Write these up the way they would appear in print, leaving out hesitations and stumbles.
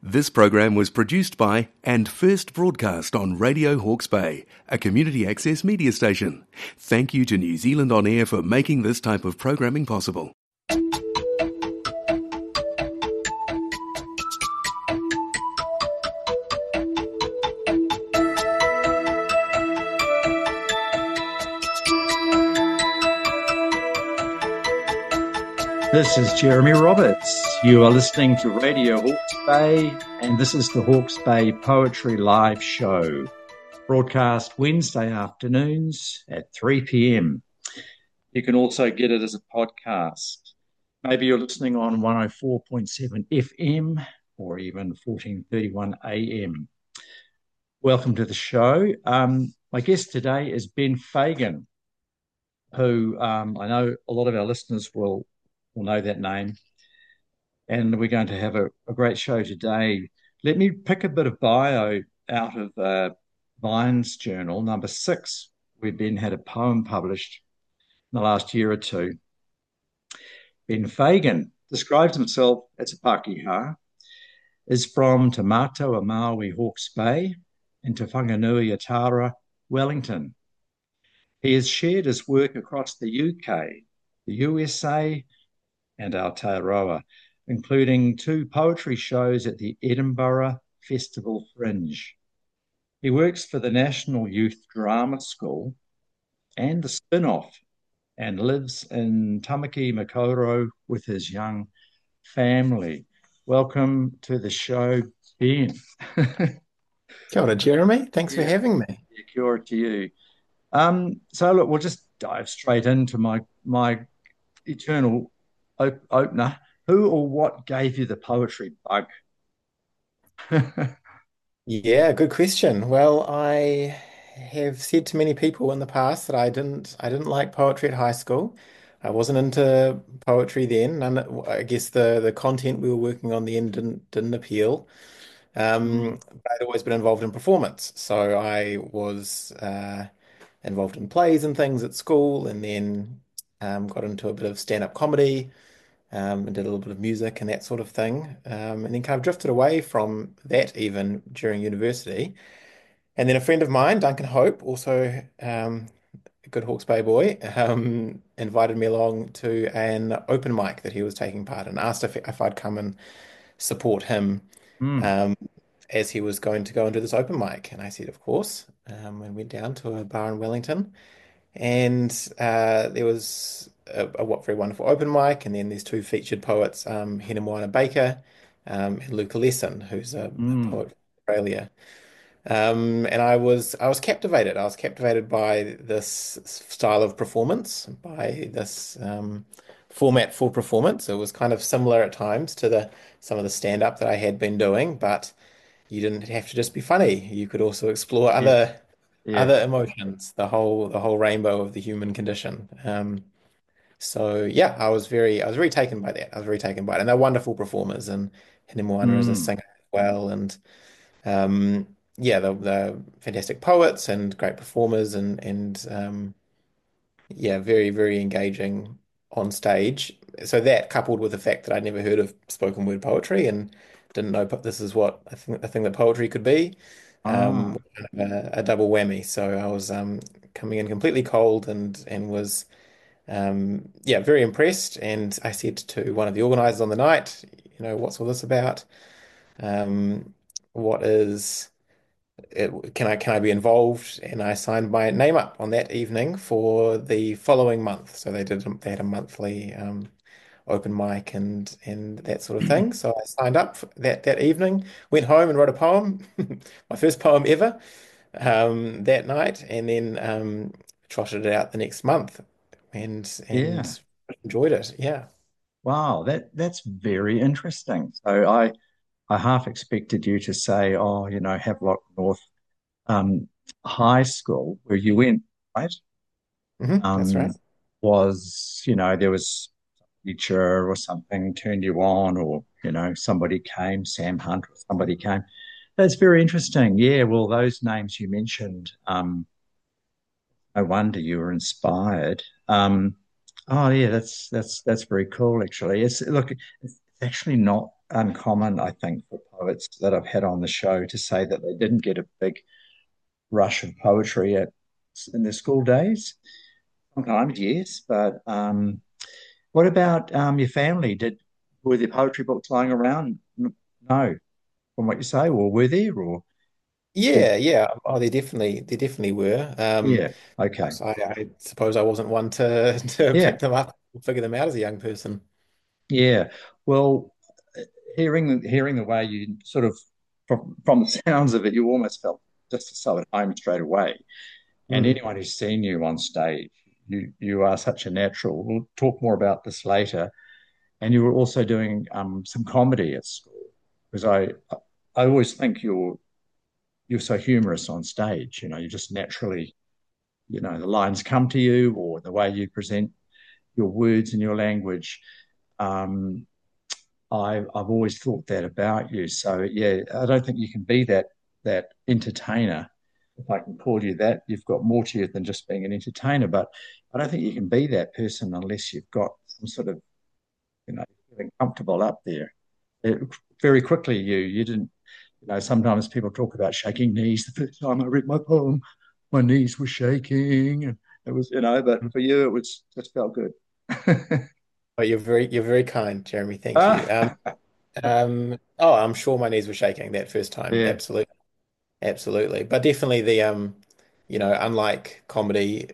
This program was produced by and first broadcast on Radio Hawke's Bay, a community access media station. Thank you to New Zealand On Air for making this type of programming possible. This is Jeremy Roberts. You are listening to Radio Hawke's Bay, and this is the Hawke's Bay Poetry Live Show, broadcast Wednesday afternoons at 3 p.m. You can also get it as a podcast. Maybe you're listening on 104.7 FM or even 1431 AM. Welcome to the show. My guest today is Ben Fagan, who I know a lot of our listeners will know that name. And we're going to have a great show today. Let me pick a bit of bio out of Vine's Journal, number 6, where Ben had a poem published in the last year or two. Ben Fagan describes himself as a Pākehā, is from Te Mātou a Maui, Hawke's Bay, and Te Whanganui a Tara, Wellington. He has shared his work across the UK, the USA, and Aotearoa, including 2 poetry shows at the Edinburgh Festival Fringe. He works for the National Youth Drama School and the Spin-Off and lives in Tamaki Makaurau with his young family. Welcome to the show, Ben. Kia ora, Jeremy. Thanks for having me. Kia ora to you. So look, we'll just dive straight into my eternal opener. Who or what gave you the poetry bug? Yeah, good question. Well, I have said to many people in the past that I didn't like poetry at high school. I wasn't into poetry then. I guess the content we were working on then didn't appeal. But I'd always been involved in performance. So I was involved in plays and things at school, and then got into a bit of stand-up comedy. And did a little bit of music and that sort of thing. And then kind of drifted away from that even during university. And then a friend of mine, Duncan Hope, also a good Hawke's Bay boy, invited me along to an open mic that he was taking part in, asked if I'd come and support him as he was going to go into this open mic. And I said, of course, and went down to a bar in Wellington. And there was a very wonderful open mic, and then there's 2 featured poets, Hina Moana Baker and Luca Lesson, who's a poet from Australia. And I was captivated. I was captivated by this style of performance, by this format for performance. It was kind of similar at times to some of the stand-up that I had been doing, but you didn't have to just be funny. You could also explore other emotions, the whole rainbow of the human condition. So yeah, I was very taken by that. I was very taken by it, and they're wonderful performers. And Hina Moana is a singer as well, and yeah, they're fantastic poets and great performers, and yeah, very very engaging on stage. So that, coupled with the fact that I'd never heard of spoken word poetry and didn't know this is what I think that poetry could be. Was kind of a double whammy. So I was coming in completely cold and was yeah, very impressed. And I said to one of the organizers on the night, what's all this about? What is it? Can I be involved? And I signed my name up on that evening for the following month. So they had a monthly open mic and that sort of thing. So I signed up for that evening, went home and wrote a poem, my first poem ever, that night, and then trotted it out the next month and enjoyed it. Yeah. Wow, that's very interesting. So I half expected you to say, oh, Havelock North High School, where you went, right? That's right. Was, there was a teacher or something turned you on, or, somebody came, Sam Hunt or somebody came. That's very interesting. Yeah, well, those names you mentioned, no wonder you were inspired. Oh yeah, that's very cool actually. It's actually not uncommon, I think, for poets that I've had on the show to say that they didn't get a big rush of poetry in their school days. Sometimes, yes, but what about your family? Were there poetry books lying around? No, from what you say, or were there, or did Yeah, yeah. Oh, they definitely were. yeah, okay, I suppose I wasn't one to to yeah, pick them up and figure them out as a young person. yeah. Well, hearing the way you sort of from the sounds of it, you almost felt just so at home straight away. And Mm. anyone who's seen you on stage, you are such a natural. We'll talk more about this later. And you were also doing some comedy at school because I always think you're so humorous on stage. You know, you just naturally, the lines come to you or the way you present your words and your language. Um, I've always thought that about you. So yeah, I don't think you can be that entertainer. If I can call you that, you've got more to you than just being an entertainer. But I don't think you can be that person unless you've got some sort of, feeling comfortable up there. It, very quickly, you didn't. Sometimes people talk about shaking knees. The first time I read my poem, my knees were shaking, and it was, But for you, it was just felt good. But you're very kind, Jeremy. Thank you. Ah, Oh, I'm sure my knees were shaking that first time. yeah, Absolutely. Absolutely. But definitely unlike comedy,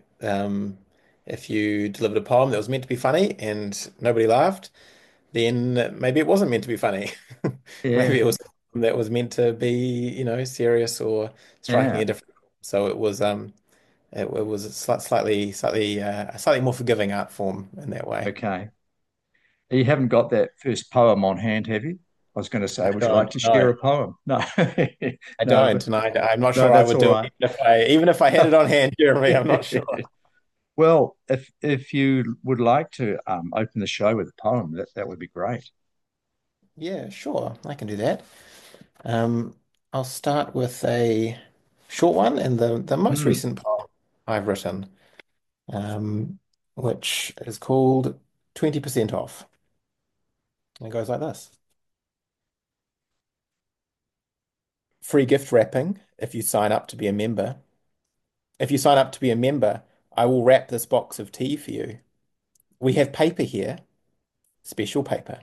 if you delivered a poem that was meant to be funny and nobody laughed, then maybe it wasn't meant to be funny. yeah, Maybe it was something that was meant to be, serious or striking yeah. a different. So it was a slightly more forgiving art form in that way. Okay. You haven't got that first poem on hand, have you? I was going to say, I would you like don't to share know. a poem? No, I no, but don't, and I'm not no, sure I that's would all do it right. even if I had it on hand, Jeremy. I'm not sure. Well, if you would like to open the show with a poem, that would be great. Yeah, sure, I can do that. Um, I'll start with a short one and the most Hmm. recent poem I've written, um, which is called 20% Off. And it goes like this. Free gift wrapping if you sign up to be a member. If you sign up to be a member, I will wrap this box of tea for you. We have paper here, special paper.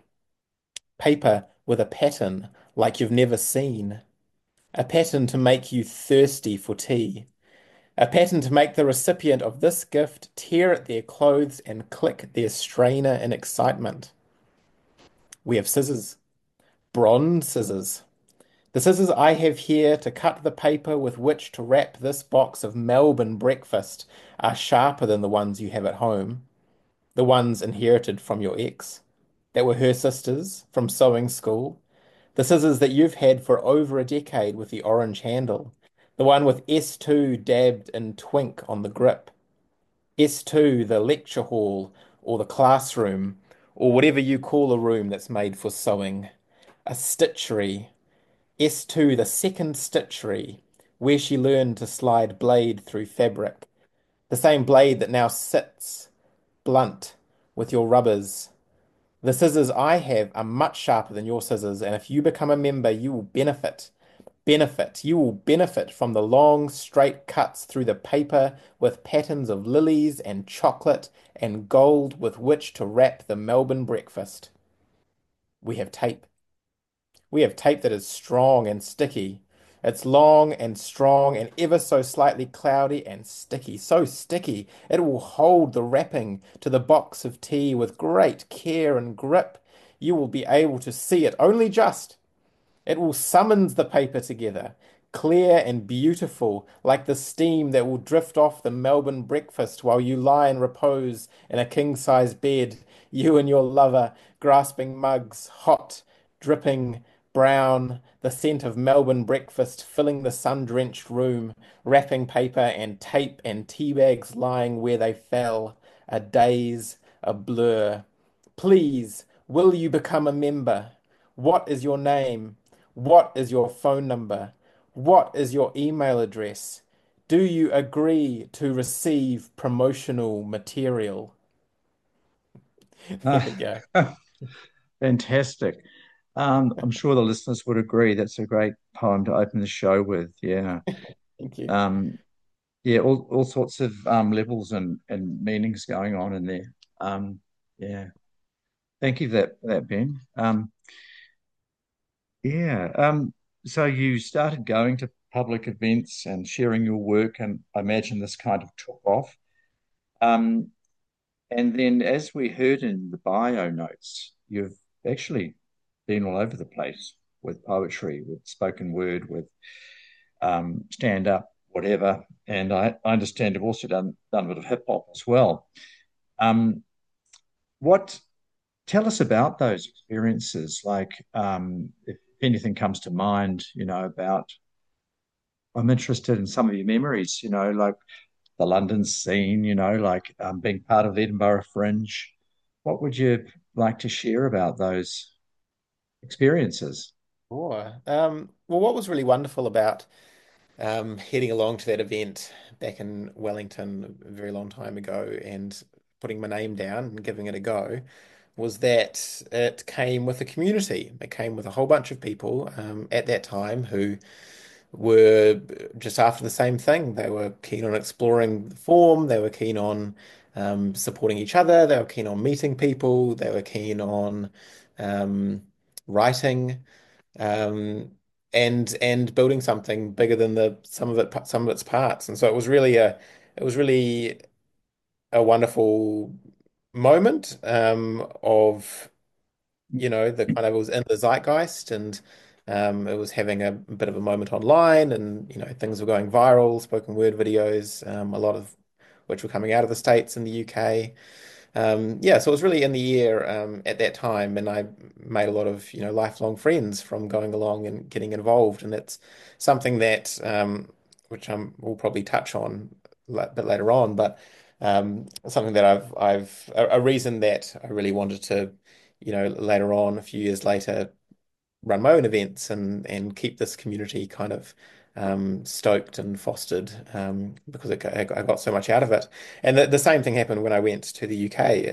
Paper with a pattern like you've never seen. A pattern to make you thirsty for tea. A pattern to make the recipient of this gift tear at their clothes and click their strainer in excitement. We have scissors, bronze scissors. The scissors I have here to cut the paper with which to wrap this box of Melbourne breakfast are sharper than the ones you have at home, the ones inherited from your ex, that were her sisters from sewing school, the scissors that you've had for over a decade with the orange handle, the one with S2 dabbed in twink on the grip. S2, the lecture hall or the classroom, or whatever you call a room that's made for sewing. A stitchery. S2, the second stitchery, where she learned to slide blade through fabric. The same blade that now sits blunt with your rubbers. The scissors I have are much sharper than your scissors, and if you become a member, you will benefit. You will benefit from the long, straight cuts through the paper with patterns of lilies and chocolate and gold with which to wrap the Melbourne breakfast. We have tape. We have tape that is strong and sticky. It's long and strong and ever so slightly cloudy and sticky. So sticky, it will hold the wrapping to the box of tea with great care and grip. You will be able to see it only just. It will summons the paper together, clear and beautiful, like the steam that will drift off the Melbourne breakfast while you lie in repose in a king-size bed, you and your lover, grasping mugs, hot, dripping, brown, the scent of Melbourne breakfast filling the sun-drenched room, wrapping paper and tape and tea bags lying where they fell, a daze, a blur. Please, will you become a member? What is your name? What is your phone number? What is your email address? Do you agree to receive promotional material? There we Ah, go. fantastic. I'm sure the listeners would agree. That's a great poem to open the show with. Yeah. Thank you. Um, yeah, all sorts of levels and meanings going on in there. Yeah. Thank you for that, Ben. Yeah. So you started going to public events and sharing your work, and I imagine this kind of took off. Um, and then, as we heard in the bio notes, you've actually been all over the place with poetry, with spoken word, with stand up, whatever. And I understand you've also done a bit of hip hop as well. Um, what Tell us about those experiences? Like, if anything comes to mind, about. I'm interested in some of your memories. Like the London scene. Like being part of the Edinburgh Fringe. What would you like to share about those experiences? Sure. Well, what was really wonderful about heading along to that event back in Wellington a very long time ago and putting my name down and giving it a go was that it came with a community. It came with a whole bunch of people at that time who were just after the same thing. They were keen on exploring the form, they were keen on supporting each other, they were keen on meeting people, they were keen on um, writing and building something bigger than the some of its parts. And so it was really a wonderful moment of the kind of it was in the zeitgeist and it was having a bit of a moment online and things were going viral, spoken word videos, a lot of which were coming out of the States and the UK. Yeah, so it was really in the air at that time, and I made a lot of lifelong friends from going along and getting involved, and it's something that which we'll probably touch on a bit later on, but something that I've a reason that I really wanted to later on a few years later run my own events and keep this community kind of stoked and fostered because I got so much out of it. And the same thing happened when I went to the UK.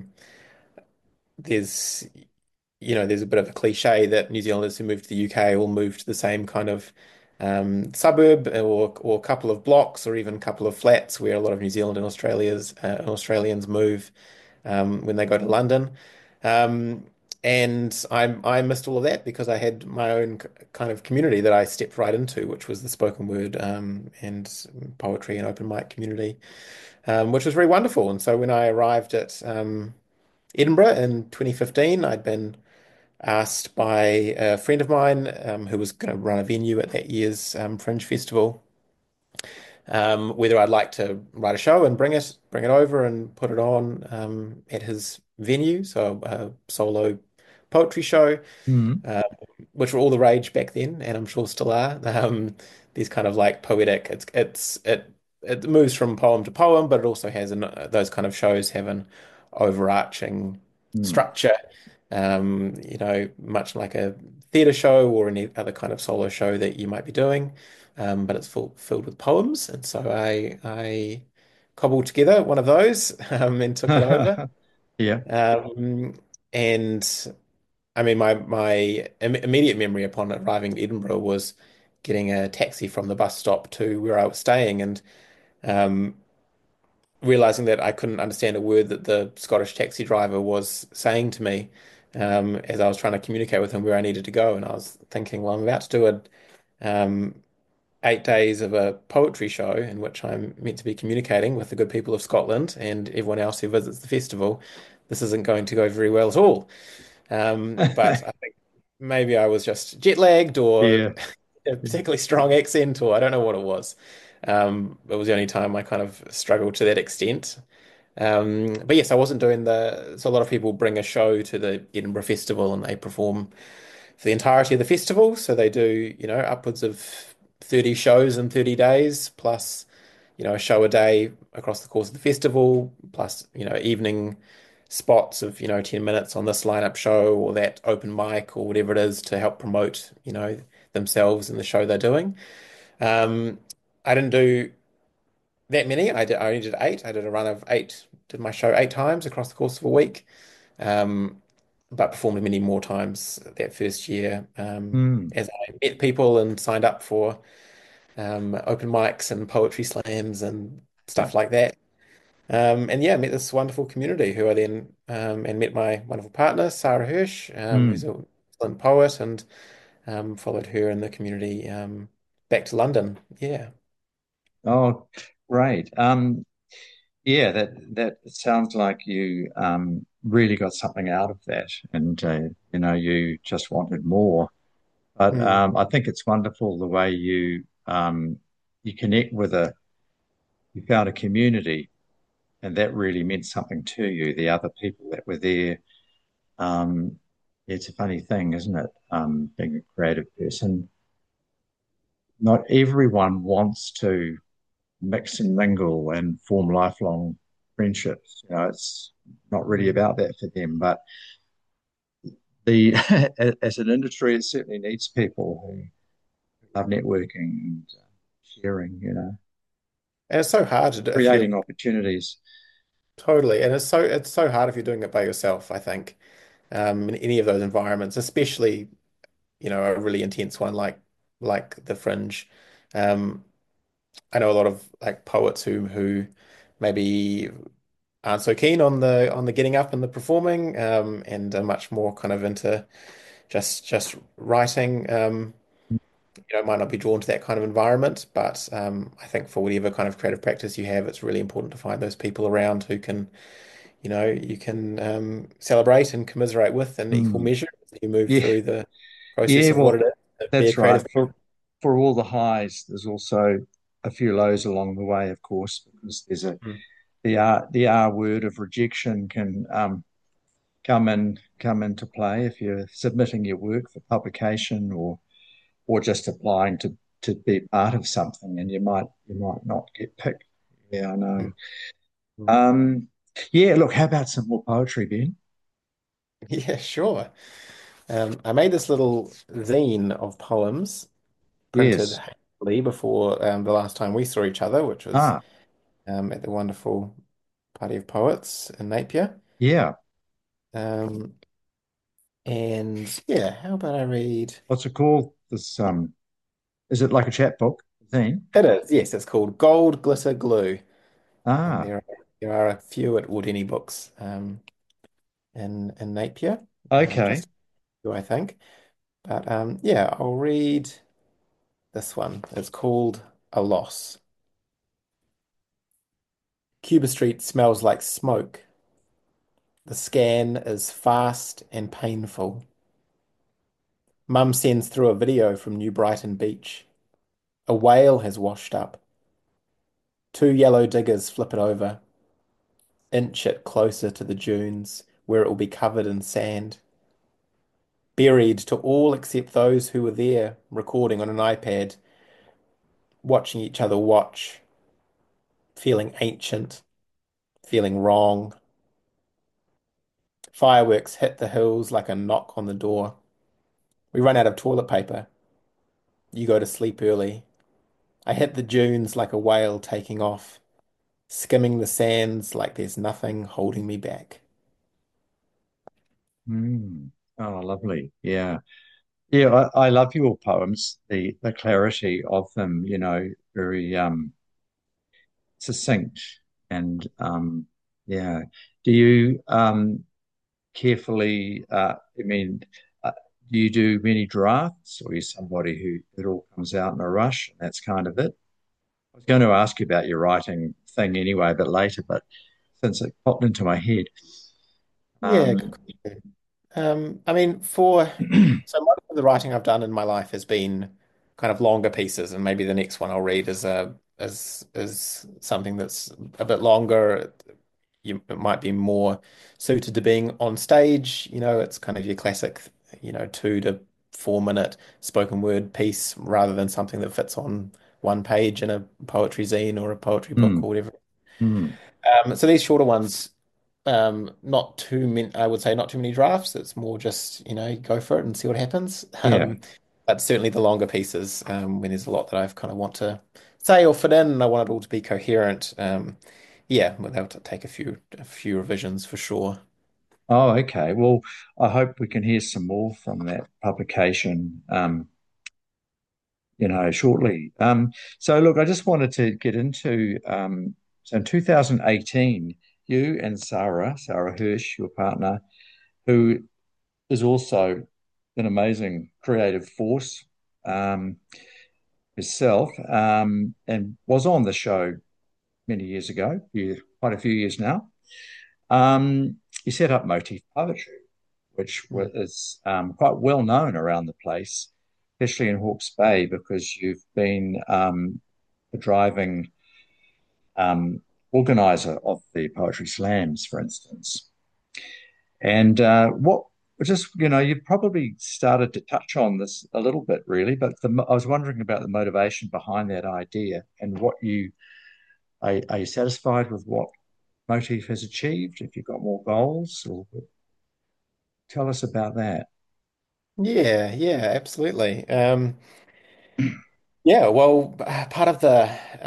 There's there's a bit of a cliche that New Zealanders who move to the UK all move to the same kind of suburb or couple of blocks or even couple of flats where a lot of New Zealand and Australians move when they go to London. Um, and I missed all of that because I had my own kind of community that I stepped right into, which was the spoken word and poetry and open mic community, which was very wonderful. And so when I arrived at Edinburgh in 2015, I'd been asked by a friend of mine who was going to run a venue at that year's Fringe Festival whether I'd like to write a show and bring it over and put it on at his venue, so a solo poetry show, Mm. uh, which were all the rage back then, and I'm sure still are. These kind of like poetic, it moves from poem to poem, but it also has those kind of shows have an overarching Mm. structure, much like a theatre show or any other kind of solo show that you might be doing. But it's filled with poems, and so I cobbled together one of those and took it over. Yeah. Um, and I mean, my immediate memory upon arriving in Edinburgh was getting a taxi from the bus stop to where I was staying, and um, realizing that I couldn't understand a word that the Scottish taxi driver was saying to me as I was trying to communicate with him where I needed to go. And I was thinking, well, I'm about to do um, 8 days of a poetry show in which I'm meant to be communicating with the good people of Scotland and everyone else who visits the festival. This isn't going to go very well at all. But I think maybe I was just jet lagged or Yeah. a particularly strong accent, or I don't know what it was. It was the only time I kind of struggled to that extent. But yes, I wasn't doing so a lot of people bring a show to the Edinburgh Festival and they perform for the entirety of the festival. So they do, upwards of 30 shows in 30 days, plus, a show a day across the course of the festival, plus, evening spots of, 10 minutes on this lineup show or that open mic or whatever it is to help promote, themselves and the show they're doing. Um, I didn't do that many. I only did eight. I did a run of eight, did my show 8 times across the course of a week. Um, but performed many more times that first year Mm. as I met people and signed up for open mics and poetry slams and Yeah. stuff like that. And yeah, met this wonderful community who I then and met my wonderful partner, Sarah Hirsch, who's Mm. an excellent poet, and followed her in the community back to London. Yeah. Oh, great. Yeah, that sounds like you really got something out of that, and you just wanted more. But Mm. I think it's wonderful the way you connect with you found a community, and that really meant something to you. The other people that were there. Um, it's a funny thing, isn't it? Being a creative person, not everyone wants to mix and mingle and form lifelong friendships. It's not really Mm. about that for them. But the as an industry, it certainly needs people who love networking and sharing. And it's so hard to do if you're Creating opportunities. totally, and it's so hard if you're doing it by yourself, I think, in any of those environments, especially, a really intense one like the Fringe. Um, I know a lot of like poets who maybe aren't so keen on the getting up and the performing, and are much more kind of into just writing. Might not be drawn to that kind of environment, but I think for whatever kind of creative practice you have, it's really important to find those people around who can, you can celebrate and commiserate with in equal Mm. measure as you move Yeah, through the process yeah. of what it Well, is to be a that's right. creative. For all the highs, there's also a few lows along the way, of course, because there's Mm. the R word of rejection can come into play if you're submitting your work for publication or just applying to be part of something, and you might not get picked. Yeah, I know. Mm. Mm. Um, yeah, look, how about some more poetry, Ben? Yeah, sure. I made this little zine of poems printed Yes. hastily before the last time we saw each other, which was Ah, at the wonderful Party of Poets in Napier. yeah. Um, and yeah, how about I read? What's it called? This is it like a chapbook thing? It is, yes, it's called Gold Glitter Glue. And Ah, there are a few at Woodeny Books in Napier, okay. just who I think. But yeah, I'll read this one. It's called A Loss. Cuba Street smells like smoke. The scan is fast and painful. Mum sends through a video from New Brighton Beach. A whale has washed up. Two yellow diggers flip it over, inch it closer to the dunes, where it will be covered in sand. Buried to all except those who were there, recording on an iPad, watching each other watch, feeling ancient, feeling wrong. Fireworks hit the hills like a knock on the door. We run out of toilet paper. You go to sleep early. I hit the dunes like a whale taking off, skimming the sands like there's nothing holding me back. Mm. Oh, lovely. Yeah. Yeah, I love your poems, the clarity of them, very succinct and yeah. Do you carefully I mean do you do many drafts or are you somebody who it all comes out in a rush and that's kind of it? I was going to ask you about your writing thing anyway, but later, but since it popped into my head. Yeah, good Um question. I mean, so most of the writing I've done in my life has been kind of longer pieces, and maybe the next one I'll read is something that's a bit longer. It might be more suited to being on stage. It's kind of your classic, 2 to 4 minute spoken word piece rather than something that fits on one page in a poetry zine or a poetry book mm, or whatever. mm, So these shorter ones, not too many, I would say not too many drafts. It's more just, go for it and see what happens. yeah. But certainly the longer pieces, when there's a lot that I've kind of want to say or fit in, and I want it all to be coherent. Yeah, well, they'll take a few revisions for sure. Oh, okay. Well, I hope we can hear some more from that publication, shortly. So look, I just wanted to get into, so in 2018, you and Sarah Hirsch, your partner, who is also an amazing creative force, um, herself, and was on the show many years ago, quite a few years now. You set up Motif Poetry, which Mm. is quite well known around the place, especially in Hawke's Bay, because you've been a driving um, organizer of the poetry slams, for instance. And what just you probably started to touch on this a little bit, really, but I was wondering about the motivation behind that idea and what you are you satisfied with what Motif has achieved? If you've got more goals, or tell us about that. Yeah, yeah, absolutely. Yeah, well, part of the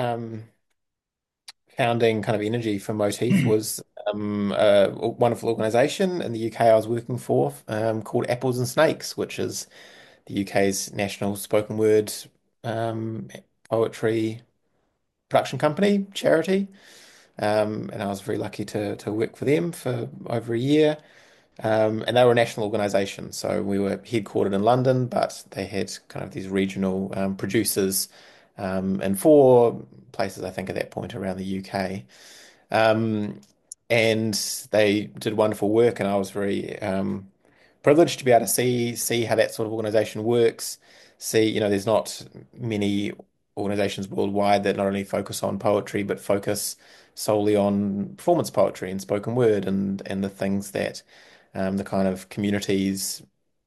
founding kind of energy for Motif was a wonderful organization in the UK I was working for called Apples and Snakes, which is the UK's national spoken word um, poetry production company charity. And I was very lucky to work for them for over a year. And they were a national organization, so we were headquartered in London, but they had kind of these regional producers in four places, I think, at that point around the UK. Um, and they did wonderful work, and I was very privileged to be able to see how that sort of organization works. See, there's not many organizations worldwide that not only focus on poetry, but focus solely on performance poetry and spoken word and the things that the kind of communities,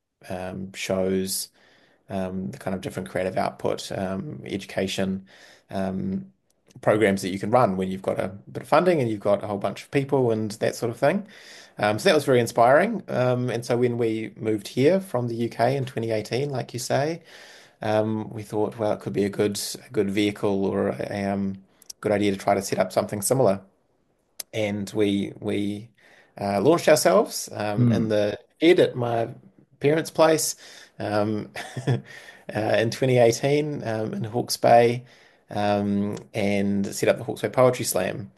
shows, the kind of different creative output, education, um, programs that you can run when you've got a bit of funding and you've got a whole bunch of people and that sort of thing. So that was very inspiring. And so when we moved here from the UK in 2018, like you say, we thought, well, it could be a good vehicle or a good idea to try to set up something similar. And we launched ourselves in Hmm. the shed at my parents' place um, in 2018 in Hawke's Bay, and set up the Hawke's Bay Poetry Slam.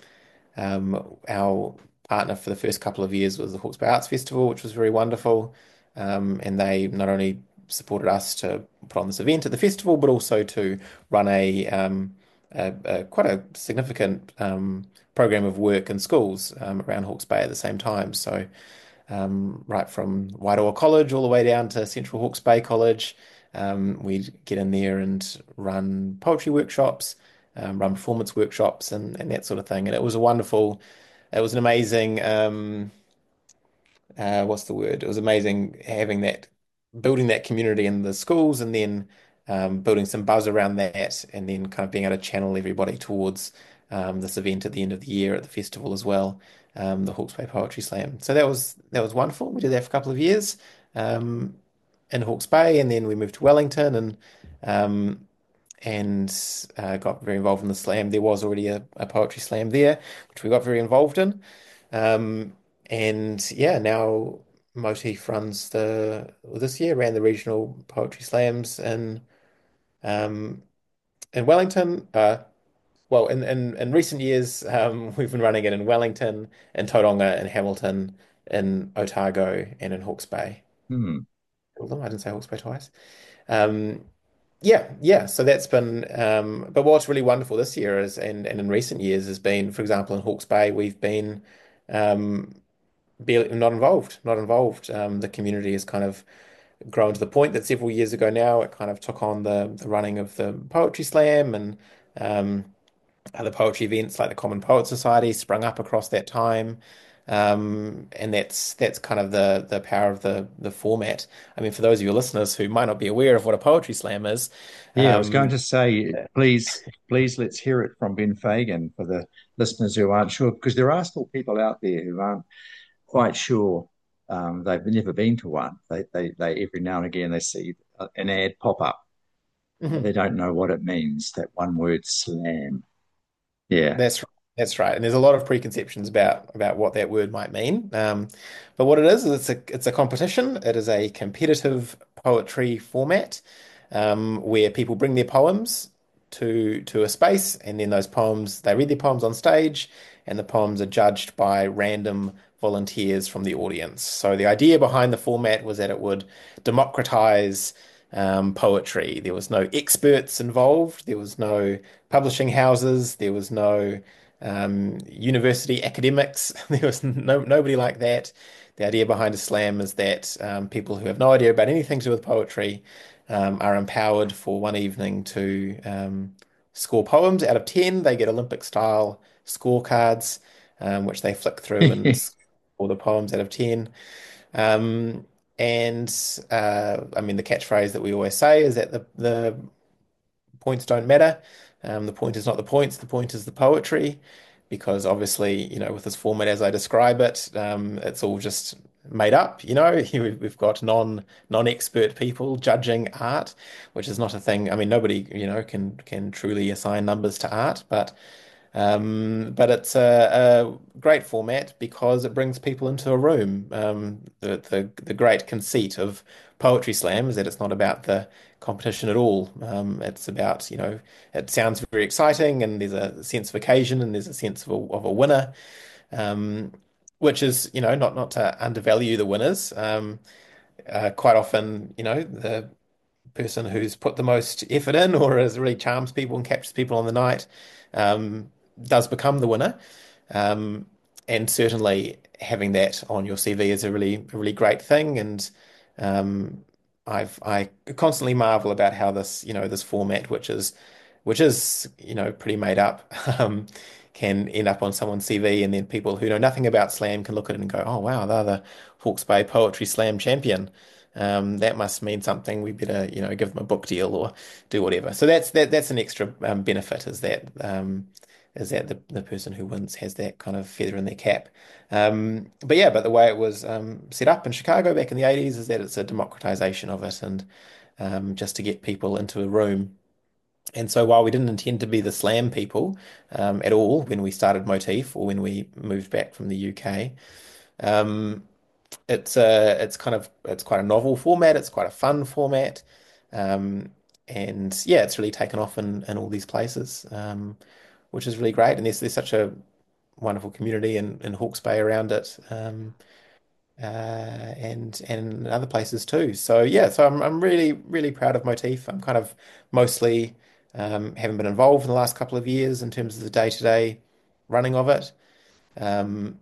Our partner for the first couple of years was the Hawke's Bay Arts Festival, which was very wonderful. And they not only supported us to put on this event at the festival, but also to run a quite a significant program of work in schools around Hawke's Bay at the same time. So right from Wairoa College all the way down to Central Hawke's Bay College. We'd get in there and run poetry workshops, run performance workshops, and that sort of thing. And it was an amazing, what's the word? It was amazing having building that community in the schools and then building some buzz around that, and then kind of being able to channel everybody towards this event at the end of the year at the festival as well, the Hawke's Bay Poetry Slam. So that was wonderful. We did that for a couple of years um, in Hawke's Bay, and then we moved to Wellington um, and got very involved in the slam. There was already a poetry slam there, which we got very involved in. Um, and yeah, now Motif runs this year ran the regional poetry slams um, in Wellington. Well, in recent years, we've been running it in Wellington, in Tauranga, in Hamilton, in Otago, and in Hawke's Bay. Hmm. Although I didn't say Hawke's Bay twice. Um, yeah, yeah. So that's been, but what's really wonderful this year is, and in recent years has been, for example, in Hawke's Bay, we've been um, barely not involved, not involved. The community has kind of grown to the point that several years ago now, it kind of took on the running of the poetry slam and um, other poetry events like the Common Poet Society sprung up across that time. And that's kind of the power of the format. I mean, for those of your listeners who might not be aware of what a poetry slam is, Yeah, I was going um, to say, please let's hear it from Ben Fagan for the listeners who aren't sure, because there are still people out there who aren't quite sure. They've never been to one. They every now and again they see an ad pop up, but they mhm, don't know what it means. That one word slam. Yeah. that's right. That's right. And there's a lot of preconceptions about what that word might mean. But what it is it's a competition. It is a competitive poetry format where people bring their poems to a space, and then those poems they read their poems on stage, and the poems are judged by random volunteers from the audience. So the idea behind the format was that it would democratize poetry. There was no experts involved. There was no publishing houses. There was no university academics. There was nobody like that. The idea behind a slam is that people who have no idea about anything to do with poetry are empowered for one evening to score poems out of 10. They get Olympic style scorecards, which they flick through and score the poems out of 10. Um, and I mean, the catchphrase that we always say is that the points don't matter. The point is not the point is the poetry, because obviously, with this format as I describe it, it's all just made up. We've got non-expert people judging art, which is not a thing. I mean, nobody, can truly assign numbers to art, but it's a great format because it brings people into a room. The great conceit of Poetry Slam is that it's not about the competition at all. It's about, it sounds very exciting, and there's a sense of occasion, and there's a sense of a winner, um, which is, not to undervalue the winners. Quite often, the person who's put the most effort in or has really charms people and captures people on the night um, does become the winner. Um, and certainly having that on your CV is a really great thing. And um, I constantly marvel about how this format, which is pretty made up, can end up on someone's CV, and then people who know nothing about slam can look at it and go, "Oh wow, they're the Hawke's Bay Poetry Slam champion. That must mean something. We better, give them a book deal or do whatever." So that's an extra benefit, is that the person who wins has that kind of feather in their cap. But the way it was set up in Chicago back in the 80s is that it's a democratization of it, and just to get people into a room. And so while we didn't intend to be the slam people at all when we started Motif or when we moved back from the UK, um, it's quite a novel format. It's quite a fun format, um, and yeah, it's really taken off in all these places, which is really great. And there's such a wonderful community in Hawke's Bay around it, and other places too. So yeah, so I'm really really proud of Motif. I'm kind of mostly haven't been involved in the last couple of years in terms of the day-to-day running of it. Um,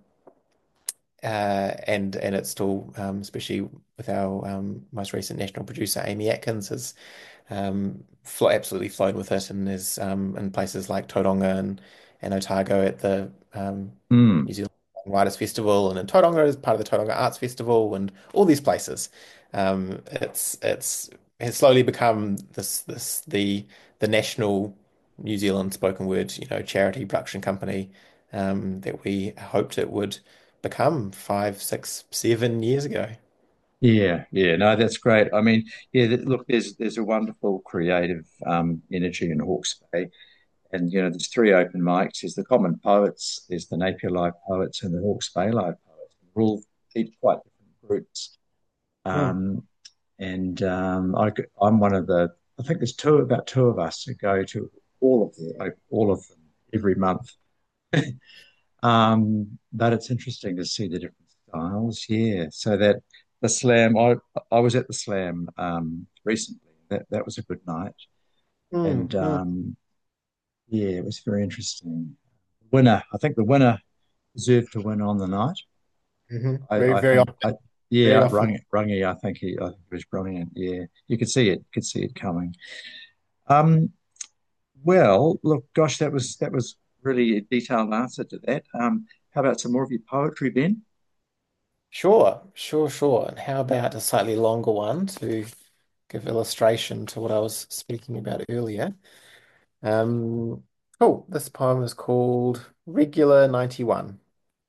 and it's still, especially with our most recent national producer, Amy Atkins, has absolutely flown with it, and is in places like Tauranga and Otago at the Mm. New Zealand Writers Festival, and in Tauranga as part of the Tauranga Arts Festival, and all these places. It's has slowly become the national New Zealand spoken word, charity production company that we hoped it would become 5, 6, 7 years ago. Yeah, yeah, no, that's great. I mean, yeah, look, there's a wonderful creative energy in Hawke's Bay, and there's three open mics. There's the Common Poets, there's the Napier Live Poets, and the Hawke's Bay Live Poets. We're all each quite different groups, Mm. um, and I'm one of the. I think there's about two of us who go to all of them every month. But it's interesting to see the different styles. Yeah. So that the slam, I was at the slam recently. That was a good night. Mm, And mm, yeah, it was very interesting. I think the winner deserved to win on the night. Very, I very think often, very yeah, often. Rungy, I think he was brilliant. Yeah. You could see it coming. Um, well, look, gosh, that was really a detailed answer to that. How about some more of your poetry, Ben? Sure, sure, sure. And how about a slightly longer one to give illustration to what I was speaking about earlier? Um, cool. This poem is called Regular 91.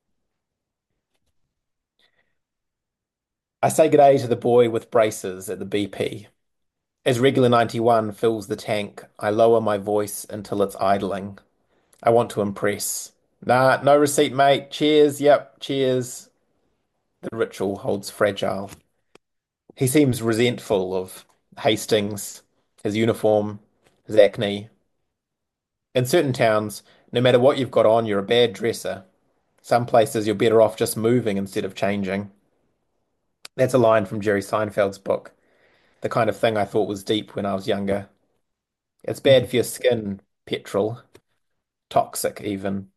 I say good day to the boy with braces at the BP. As Regular 91 fills the tank, I lower my voice until it's idling. I want to impress. Nah, no receipt, mate. Cheers. Yep, cheers. The ritual holds fragile. He seems resentful of Hastings, his uniform, his acne. In certain towns, no matter what you've got on, you're a bad dresser. Some places you're better off just moving instead of changing. That's a line from Jerry Seinfeld's book, the kind of thing I thought was deep when I was younger. It's bad for your skin, petrol, toxic even.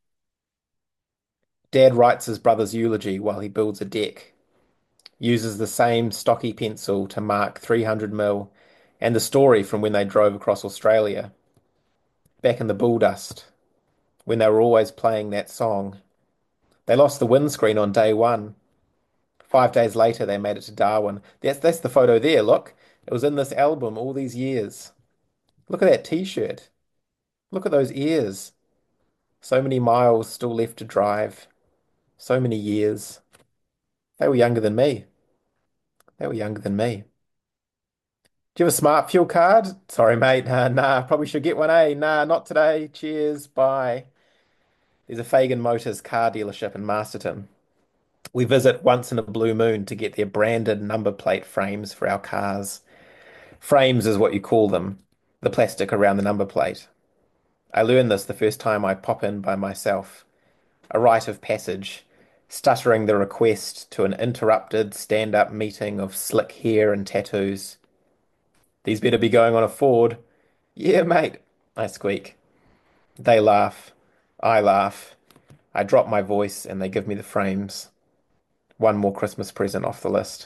Dad writes his brother's eulogy while he builds a deck, uses the same stocky pencil to mark 300 mil and the story from when they drove across Australia, back in the bull dust, when they were always playing that song. They lost the windscreen on day one. 5 days later, they made it to Darwin. That's the photo there, look. It was in this album all these years. Look at that t-shirt. Look at those ears. So many miles still left to drive. So many years. They were younger than me. They were younger than me. Do you have a smart fuel card? Sorry, mate. Nah, probably should get one, eh? Nah, not today. Cheers. Bye. There's a Fagan Motors car dealership in Masterton. We visit once in a blue moon to get their branded number plate frames for our cars. Frames is what you call them, the plastic around the number plate. I learned this the first time I pop in by myself, a rite of passage, stuttering the request to an interrupted stand-up meeting of slick hair and tattoos. These better be going on a Ford. Yeah, mate, I squeak. They laugh. I laugh. I drop my voice and they give me the frames. One more Christmas present off the list.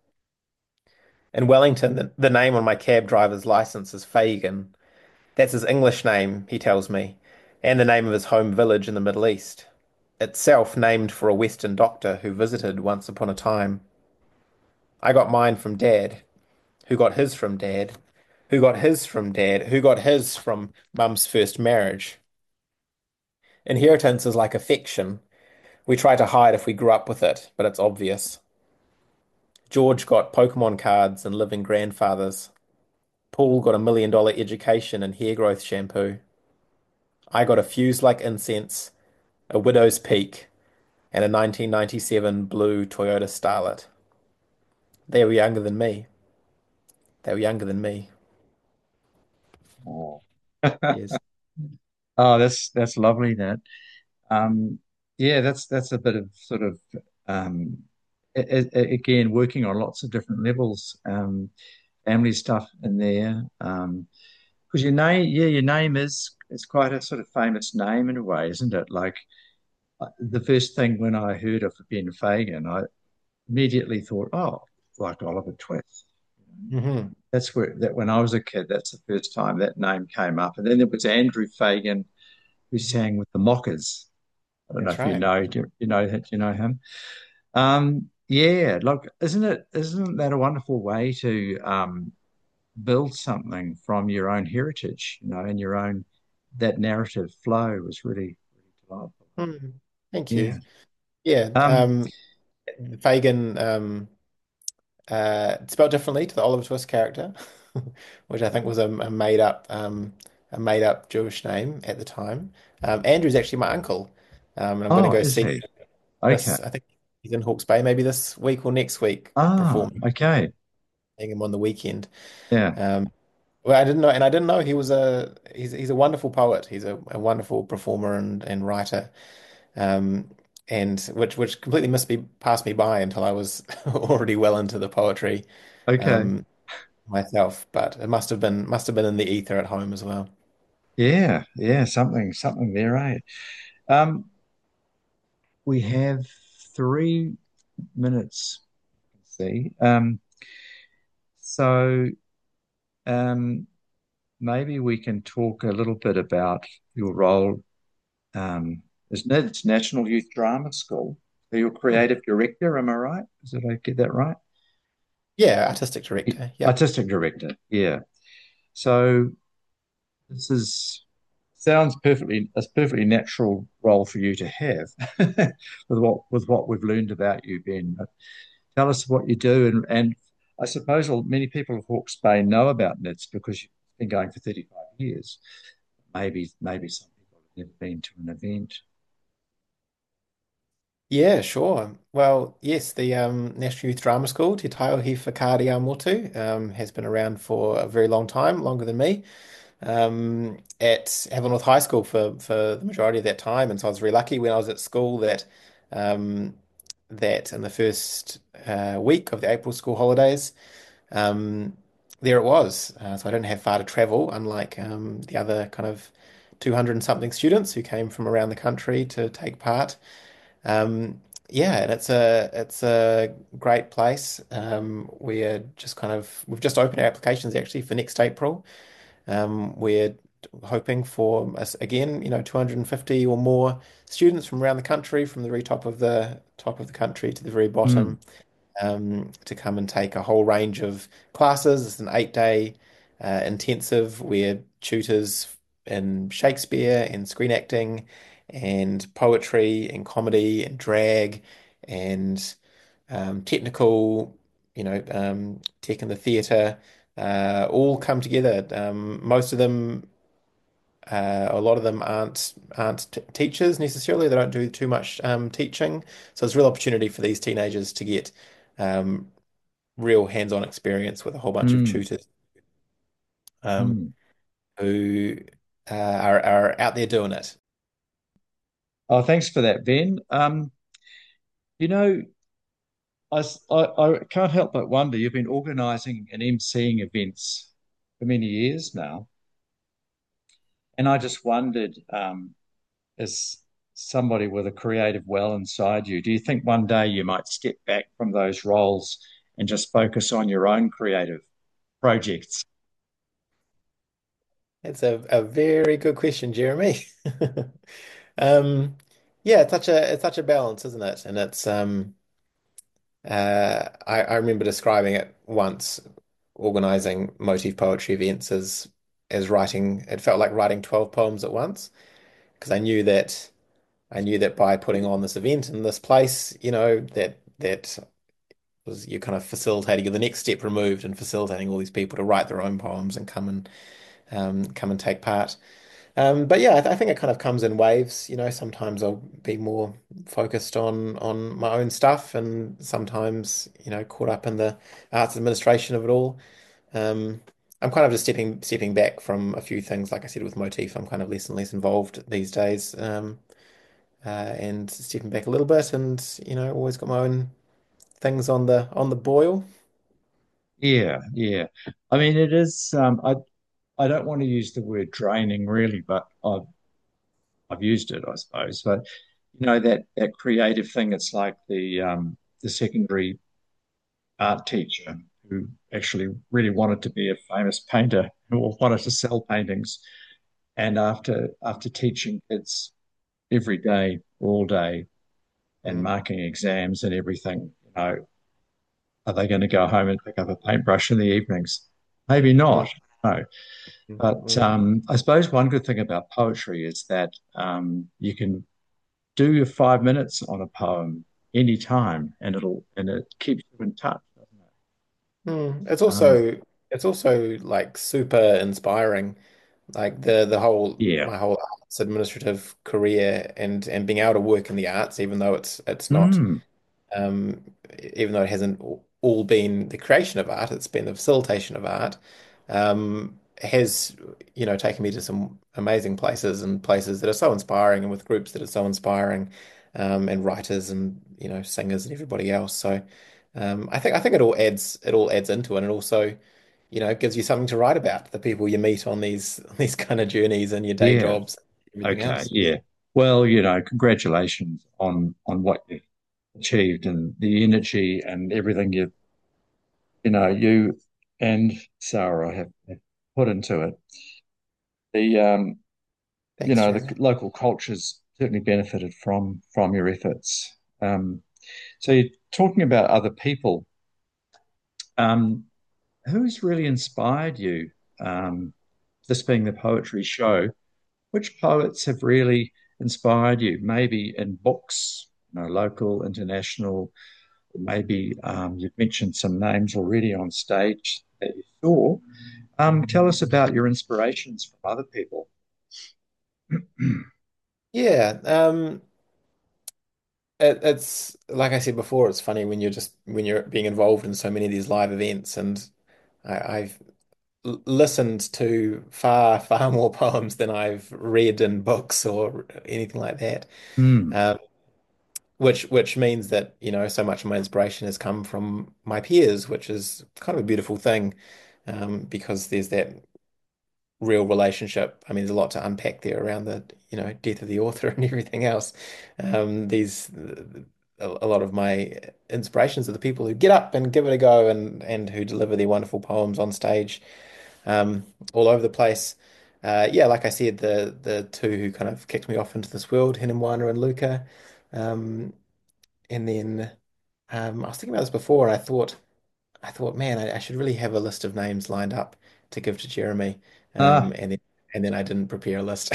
In Wellington, the name on my cab driver's license is Fagan. That's his English name, he tells me, and the name of his home village in the Middle East, itself named for a Western doctor who visited once upon a time. I got mine from Dad, who got his from Dad, who got his from Dad, who got his from Mum's first marriage. Inheritance is like affection. We try to hide if we grew up with it, but it's obvious. George got Pokemon cards and living grandfathers. Paul got $1 million education in hair growth shampoo. I got a fuse like incense, a widow's peak, and a 1997 blue Toyota Starlet. They were younger than me. They were younger than me. Oh, Yes. oh, that's lovely. That, um, yeah, that's a bit of sort of again working on lots of different levels, family stuff in there. Because your name, yeah, your name is it's quite a sort of famous name in a way, isn't it? Like the first thing when I heard of Ben Fagan, I immediately thought, oh, like Oliver Twist. Hmm. That's where that when I was a kid, that's the first time that name came up. And then there was Andrew Fagan, who sang with the Mockers. I don't know That's if you right. know, do you know that, do you know him? Yeah, look, isn't that a wonderful way to build something from your own heritage, and your own that narrative flow was really, really delightful. Hmm. Thank Yeah. you. Yeah. Um, Fagin, spelled differently to the Oliver Twist character, which I think was a made up Jewish name at the time. Andrew's actually my uncle, and I'm going to oh, go is see he? Okay. this. I think he's in Hawke's Bay, maybe this week or next week, Ah, performing. okay. Seeing him on the weekend. Yeah. Um, well, I didn't know, and I didn't know he's a wonderful poet. He's a wonderful performer and writer. Um, and which completely missed me passed me by until I was already well into the poetry Okay. um, myself. But it must have been in the ether at home as well. Yeah. Yeah. Something there, eh? Um, we have 3 minutes. See. So um, maybe we can talk a little bit about your role. Isn't it? It's National Youth Drama School. So you're Hmm. creative director, am I right? Did I get that right? Yeah, artistic director. Yep. Artistic director. Yeah. So this is sounds perfectly a perfectly natural role for you to have with what we've learned about you, Ben. But tell us what you do, and I suppose many people of Hawke's Bay know about NITS because you've been going for 35 years. Maybe some people have never been to an event. Yeah, sure. Well, yes, the National Youth Drama School, Te Taiohi Whakaari a Motu, has been around for a very long time, longer than me, at Havelnorth High School for the majority of that time. And so I was very lucky when I was at school um, that in the first week of the April school holidays, um, there it was. So I didn't have far to travel, unlike the other kind of 200 and something students who came from around the country to take part. Yeah, and it's a great place. We've just opened our applications actually for next April. We're hoping for us again, 250 or more students from around the country, from the very top of the country to the very Mm, bottom, to come and take a whole range of classes. It's an 8-day intensive where tutors in Shakespeare and screen acting and poetry and comedy and drag and technical, tech in the theatre, all come together. Most of them, a lot of them aren't t teachers necessarily. They don't do too much teaching, so it's a real opportunity for these teenagers to get um, real hands-on experience with a whole bunch of mm, tutors um, mm. who are out there doing it. Oh, thanks for that, Ben. You know, I can't help but wonder, you've been organising and emceeing events for many years now. And I just wondered, as somebody with a creative well inside you, do you think one day you might step back from those roles and just focus on your own creative projects? It's a very good question, Jeremy. Um, yeah, it's such a balance, isn't it? And I remember describing it once, organizing motif poetry events as writing. It felt like writing 12 poems at once because I knew that by putting on this event in this place, that was you kind of facilitating the next step removed and facilitating all these people to write their own poems and come and take part. But yeah, I think it kind of comes in waves. Sometimes I'll be more focused on my own stuff, and sometimes caught up in the arts administration of it all. Um, I'm kind of just stepping back from a few things. Like I said with motif, I'm kind of less and less involved these days, and stepping back a little bit, and always got my own things on the boil. Yeah, yeah. I mean, it is. I don't want to use the word draining really, but I've used it, I suppose. But that creative thing. It's like the secondary art teacher who actually really wanted to be a famous painter or wanted to sell paintings. And after teaching kids every day, all day, and Mm, marking exams and everything, are they going to go home and pick up a paintbrush in the evenings? Maybe mm, not. No. mm, But mm. I suppose one good thing about poetry is that you can do your 5 minutes on a poem anytime, and it keeps you in touch, doesn't it? Mm. It's Um, also it's also like super inspiring. Like the whole yeah. my whole arts administrative career and being able to work in the arts, even though it's not Mm, um, even though it hasn't all been the creation of art, it's been the facilitation of art, has, taken me to some amazing places and places that are so inspiring and with groups that are so inspiring, and writers and, singers and everybody else. So, I think it all adds into it and also, gives you something to write about, the people you meet on these kind of journeys and your day yeah. jobs, everything Okay. else. Yeah. Well, congratulations on what you've achieved and the energy and everything you and Sarah have put into it. The Thanks, the Jeremy. local cultures certainly benefited from your efforts. So you're talking about other people. Um, who's really inspired you? Um, this being the poetry show, which poets have really inspired you? Maybe in books, local, international. Maybe you've mentioned some names already on stage that you saw. Tell us about your inspirations from other people. Yeah. it's like I said before, it's funny when you're being involved in so many of these live events, and I've listened to far more poems than I've read in books or anything like that. Hmm. Um, which means that, so much of my inspiration has come from my peers, which is kind of a beautiful thing, because there's that real relationship. I mean, there's a lot to unpack there around the, death of the author and everything else. These a lot of my inspirations are the people who get up and give it a go and who deliver their wonderful poems on stage, um, all over the place. Yeah, like I said, the two who kind of kicked me off into this world, Hinemwana and Luca. Um, and then I was thinking about this before, and I thought, man, I should really have a list of names lined up to give to Jeremy. Ah, And then I didn't prepare a list.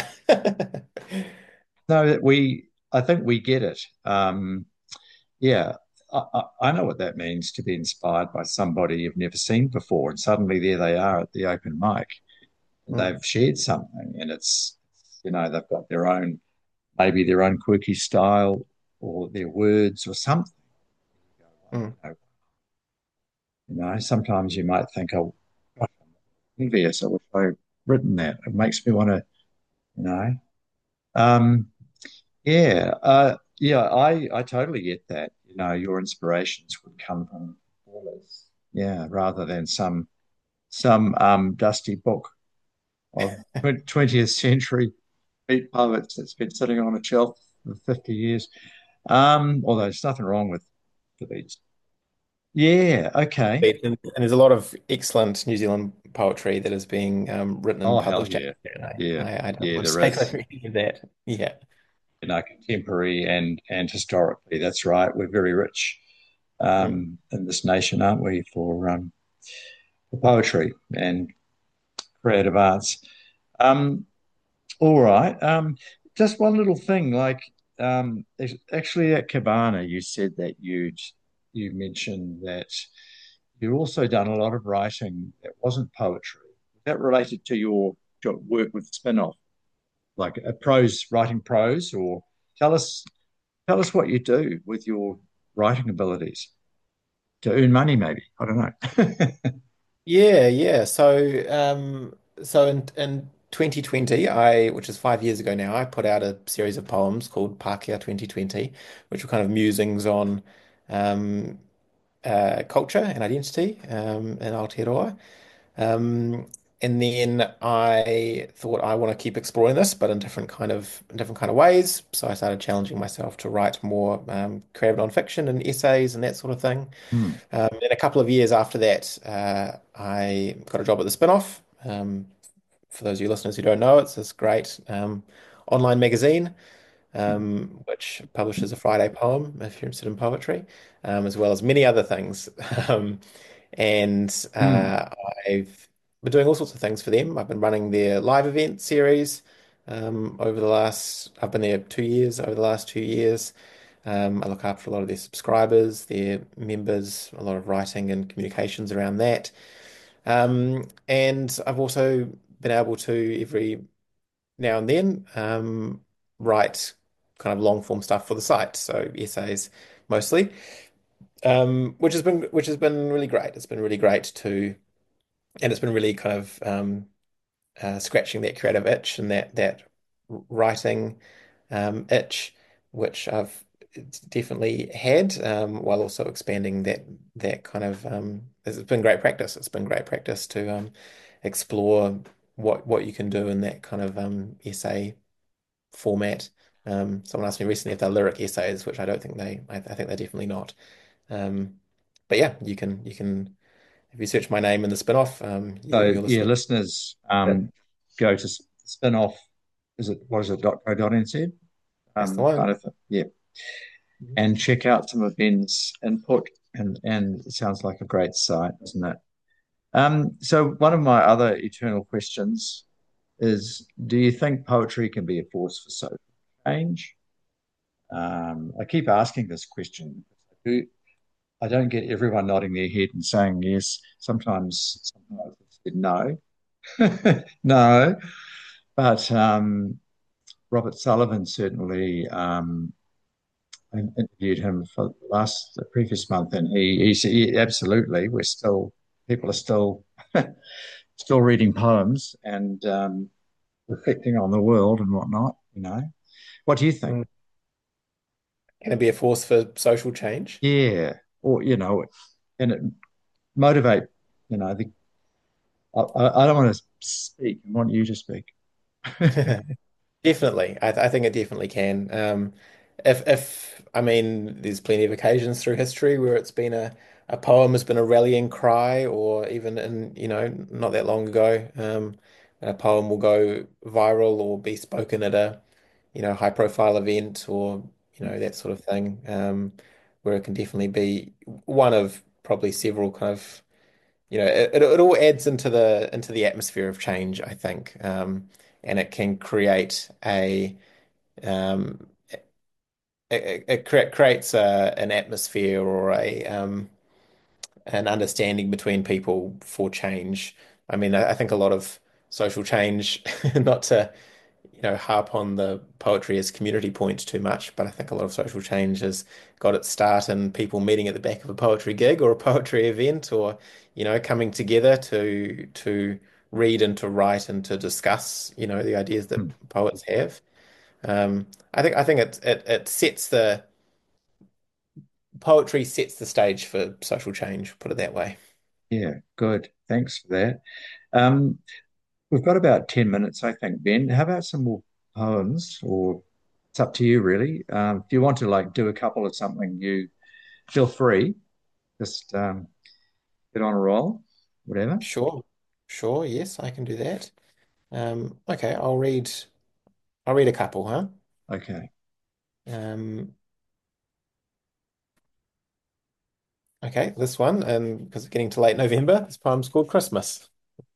no, I think we get it. Yeah, I know what that means to be inspired by somebody you've never seen before, and suddenly there they are at the open mic, and Mm, they've shared something, and they've got their own, maybe their own quirky style or their words or something. mm. Sometimes you might think, oh, gosh, I'm envious. I wish I'd written that. It makes me want to, you know. Um, yeah, I totally get that. Your inspirations would come from performers, yeah, rather than some dusty book of 20th century beat poets that's been sitting on a shelf for 50 years. Although there's nothing wrong with the beats. Yeah, okay. And there's a lot of excellent New Zealand poetry that is being written and Oh, hell published out yeah. there, and Yeah, I don't yeah, want to there say is. any of that. Yeah. Contemporary and historically. That's right. We're very rich Mm. in this nation, aren't we, for poetry and creative arts. Um, all right. Just one little thing, like actually at Cabana, you said that you mentioned that you also done a lot of writing that wasn't poetry. Was that related to your work with Spinoff, like a prose, writing prose, or tell us tell us what you do with your writing abilities to earn money, maybe. I don't know. Yeah, yeah. So in 2020, which is 5 years ago now, I put out a series of poems called Pākehā 2020, which were kind of musings on um, culture and identity in Aotearoa. Um, and then I thought I want to keep exploring this, but in different kind of ways. So I started challenging myself to write more creative nonfiction and essays and that sort of thing. Hmm. Then a couple of years after that, I got a job at the Spinoff. For those of you listeners who don't know, it's this great online magazine, which publishes a Friday poem if you're interested in poetry, as well as many other things. Um, and Hmm. I've been doing all sorts of things for them. I've been running their live event series I've been there 2 years, over the last 2 years. I look after a lot of their subscribers, their members, a lot of writing and communications around that. And I've also been able to every now and then write kind of long form stuff for the site, so essays mostly, which has been really great. It's been really great and it's been really kind of scratching that creative itch and that writing itch, which I've definitely had, while also expanding that kind of. It's been great practice. It's been great practice to explore what you can do in that kind of essay format. Someone asked me recently if they're lyric essays, which I don't think I think they're definitely not. Um, but yeah, you can if you search my name in the spin-off, So you'll yeah, listen. listeners, Yeah, go to Spinoff. Is it what is it? .co.nz. that's the Kind one. of thing. Yeah, and check out some of Ben's input, and it sounds like a great site, doesn't it? So one of my other eternal questions is: do you think poetry can be a force for social change? I keep asking this question. I don't get everyone nodding their head and saying yes. Sometimes they said no, no. But Robert Sullivan certainly interviewed him for the previous month, and he said, yeah, absolutely, we're still people are still still reading poems and reflecting on the world and whatnot. What do you think? Mm. Can it be a force for social change? Yeah, or and it motivate. The I don't want to speak. I want you to speak. Definitely. I think it definitely can. If I mean, there's plenty of occasions through history where it's been a poem has been a rallying cry, or even in, not that long ago, a poem will go viral or be spoken at a, high profile event or, that sort of thing, where it can definitely be one of probably several kind of, it all adds into the atmosphere of change, I think. And it can create um, creates an atmosphere or an understanding between people for change. I mean, I think a lot of social change, not to, harp on the poetry as community point too much, but I think a lot of social change has got its start in people meeting at the back of a poetry gig or a poetry event, or, coming together to read and to write and to discuss, the ideas that Hmm. poets have. I think it sets the poetry sets the stage for social change, put it that way. Yeah, good. Thanks for that. Um, we've got about 10 minutes, I think, Ben. How about some more poems? Or it's up to you, really. If you want to do a couple of something, you feel free. Just get on a roll, whatever. Sure. Sure, yes, I can do that. Okay, I'll read a couple, huh? Okay. Um, okay, this one, because it's getting to late November, this poem's called Christmas.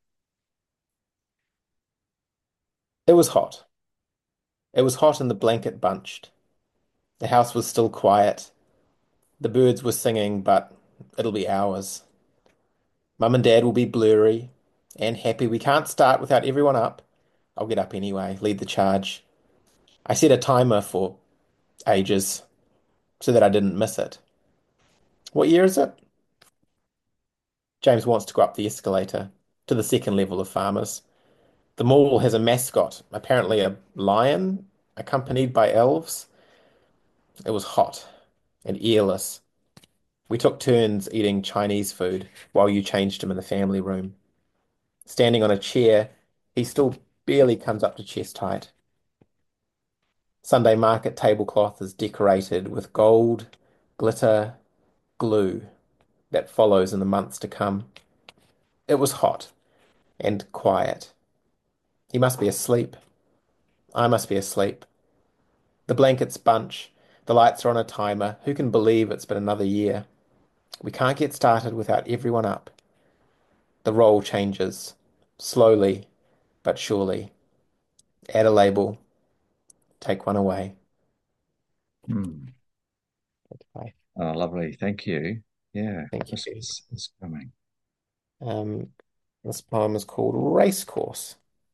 It was hot. It was hot and the blanket bunched. The house was still quiet. The birds were singing, but it'll be hours. Mum and Dad will be blurry and happy. We can't start without everyone up. I'll get up anyway, lead the charge. I set a timer for ages so that I didn't miss it. What year is it? James wants to go up the escalator to the second level of farmers. The mall has a mascot, apparently a lion, accompanied by elves. It was hot and earless. We took turns eating Chinese food while you changed him in the family room. Standing on a chair, he still barely comes up to chest height. Sunday market tablecloth is decorated with gold, glitter, glue that follows in the months to come. It was hot and quiet. He must be asleep. I must be asleep. The blankets bunch. The lights are on a timer. Who can believe it's been another year? We can't get started without everyone up. The role changes. Slowly but surely. Add a label. Take one away. Hmm. Bye. Oh, lovely. Thank you. Yeah, Thank you. Christmas is coming. Um, this poem is called Racecourse.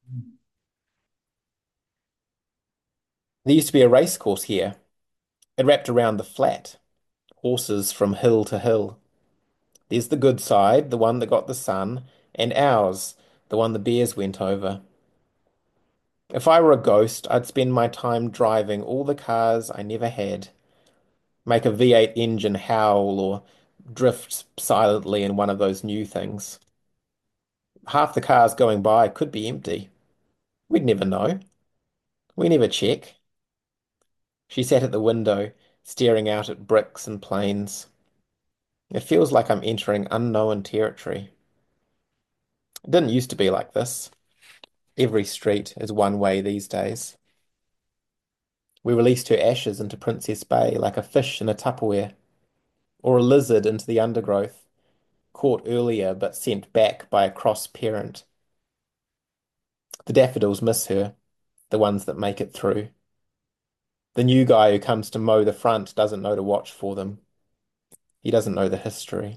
There used to be a racecourse here. It wrapped around the flat. Horses from hill to hill. There's the good side, the one that got the sun, and ours, the one the bears went over. If I were a ghost, I'd spend my time driving all the cars I never had, make a V8 engine howl or drift silently in one of those new things. Half the cars going by could be empty. We'd never know. We never check. She sat at the window, staring out at bricks and planes. It feels like I'm entering unknown territory. It didn't used to be like this. Every street is one way these days. We released her ashes into Princess Bay like a fish in a Tupperware, or a lizard into the undergrowth, caught earlier but sent back by a cross parent. The daffodils miss her, the ones that make it through. The new guy who comes to mow the front doesn't know to watch for them. He doesn't know the history.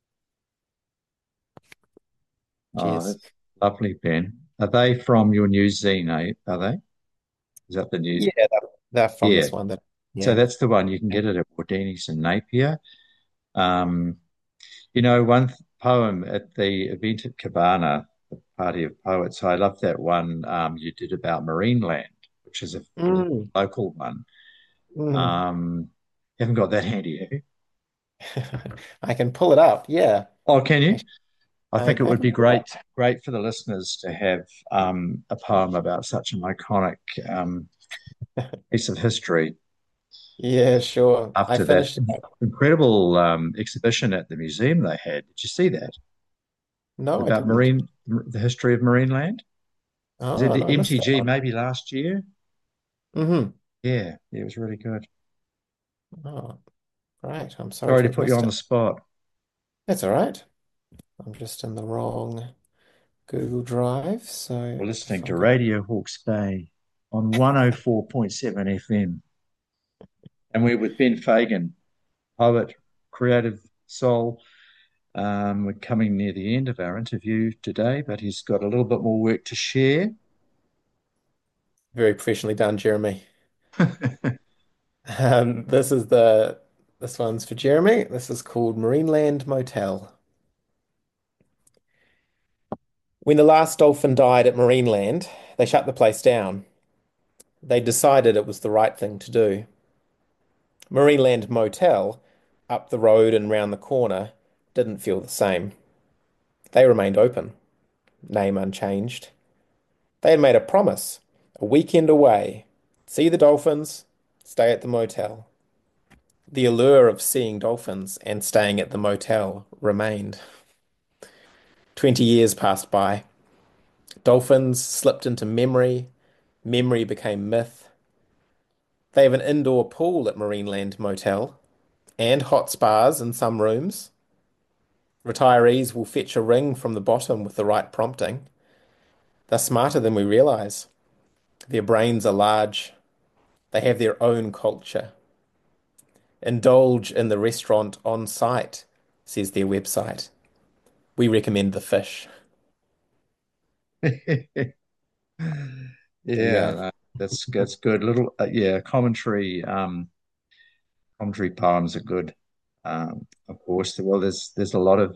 Oh, Cheers. that's lovely, Ben. Are they from your new zine, are they? Is that the news? Yeah, they're from Yeah, this one. So Yeah. that's the one. You can get it at Bordini's in Napier. Um, one poem at the event at Cabana, the Party of Poets. I love that one you did about Marineland, which is a Mm, local one. mm. Um, you haven't got that handy, have you? I can pull it up. Yeah. Oh, can you? I, I think it I would can be pull it great, up. great for the listeners to have a poem about such an iconic um, piece of history Yeah, sure. I after that finished it. incredible exhibition at the museum they had. Did you see that? No, I About didn't. the history of Marineland? Was it Oh, the no, I missed that MTG one. maybe last year? Hmm. Yeah, it was really good. Oh, great. I'm sorry Sorry to to have put you missed on the it. spot. That's all right. I'm just in the wrong Google Drive. So We're if listening I to go, Radio Hawke's Bay on 104.7 FM. And we're with Ben Fagan, poet, creative soul. We're coming near the end of our interview today, but he's got a little bit more work to share. very professionally done, Jeremy. This is this one's for Jeremy. This is called Marineland Motel. When the last dolphin died at Marineland, they shut the place down. They decided it was the right thing to do. Marineland Motel, up the road and round the corner, didn't feel the same. They remained open, name unchanged. They had made a promise, a weekend away. See the dolphins, stay at the motel. The allure of seeing dolphins and staying at the motel remained. 20 years passed by. Dolphins slipped into memory. Memory became myth. They have an indoor pool at Marineland Motel and hot spas in some rooms. Retirees will fetch a ring from the bottom with the right prompting. They're smarter than we realize. Their brains are large. They have their own culture. Indulge in the restaurant on site, says their website. We recommend the fish. There you Yeah, go. that's good. Little commentary commentary poems are good. Of course, well, there's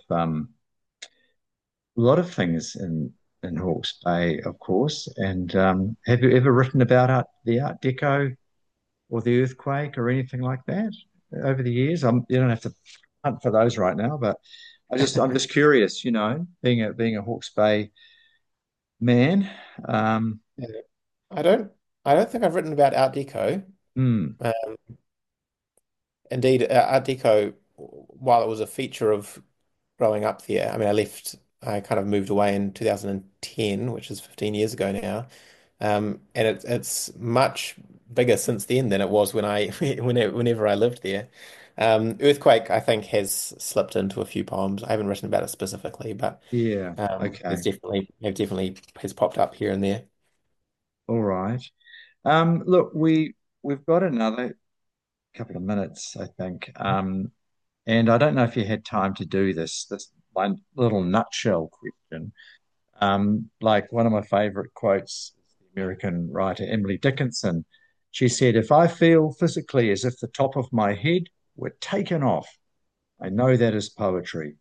a lot of things in Hawke's Bay, of course. And have you ever written about the Art Deco or the earthquake or anything like that over the years? You don't have to hunt for those right now, but I'm just curious, being a Hawke's Bay man. Um, Yeah. I don't I don't think I've written about Art Deco. hmm, Um, Indeed, Art Deco, while it was a feature of growing up there, I mean, I kind of moved away in 2010, which is 15 years ago now. And it's much bigger since then than it was whenever I lived there. Earthquake, I think, has slipped into a few poems. I haven't written about it specifically, but yeah, okay, it definitely has popped up here and there. all right. Look, we've got another couple of minutes, I think. And I don't know if you had time to do this my little nutshell question. Like one of my favorite quotes, the American writer Emily Dickinson, she said, "If I feel physically as if the top of my head were taken off, I know that is poetry."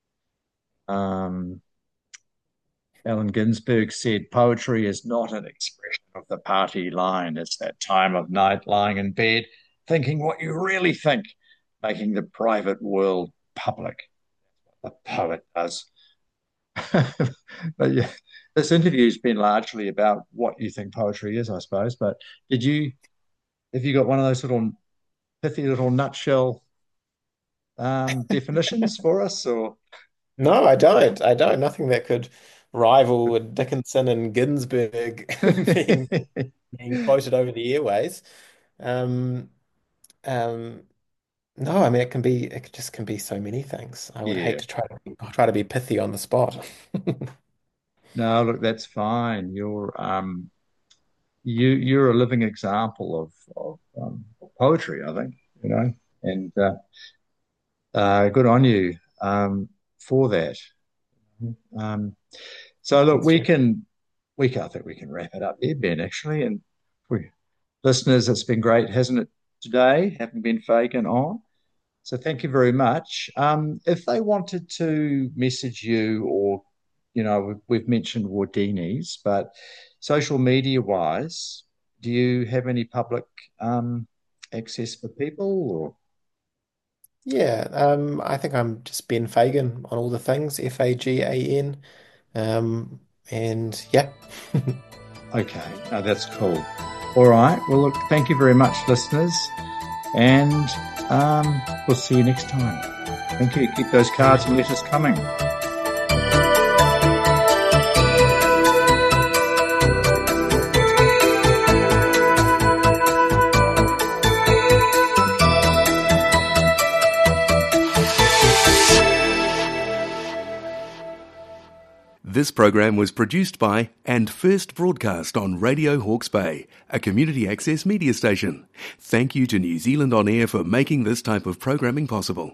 Um, Allen Ginsberg said, "Poetry is not an expression of the party line. It's that time of night lying in bed, thinking what you really think, making the private world public. The poet does." But yeah, this interview's been largely about what you think poetry is, I suppose. But did you have you got one of those little pithy little nutshell definitions for us, or No, I don't. I don't. Nothing that could rival with Dickinson and Ginsberg being quoted over the airways. Um, um, no, I mean it just can be so many things. I would hate yeah? to try to be pithy on the spot. No, look, that's fine. You're a living example of poetry, I think, and good on you for that. Um, so look, Thanks, Jim. I think we can wrap it up there, Ben, actually. And we, listeners, it's been great, hasn't it, today, having been Fagan on. So thank you very much. If they wanted to message you or, we've mentioned Wardini's, but social media wise, do you have any public access for people or? Yeah, I think I'm just Ben Fagan on all the things, Fagan. And yeah. Okay, no, that's cool. All right. Well, look, thank you very much, listeners. And we'll see you next time. Thank you. Keep those cards and letters coming. This program was produced by and first broadcast on Radio Hawke's Bay, a community access media station. Thank you to New Zealand On Air for making this type of programming possible.